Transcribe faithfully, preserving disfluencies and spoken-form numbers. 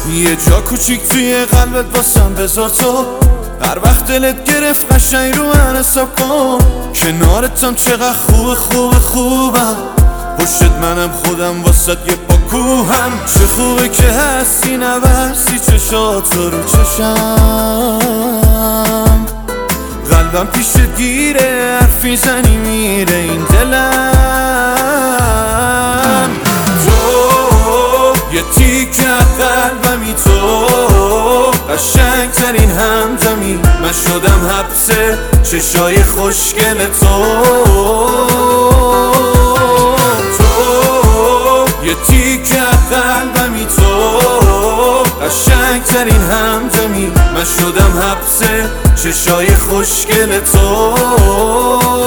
یه جا کوچیک توی قلبت واسم بذار تو، هر وقت دلت گرفت قشنگ رو من حساب کن. کنارتم چقدر خوب خوب خوبم، پشت منم خودم واسد یه پا کوهم. چه خوبه که هستی نبستی چشات رو چشم، قلبم پیشت گیره حرفی زنی میره این دلم. تو یه تیکه قلبمی، تو قشنگ ترین همدمی، من شدم حبس چشای خوشگل تو. تو یه تیکه قلبمی، تو قشنگ ترین همدمی، من شدم حبس چشای خوشگل تو.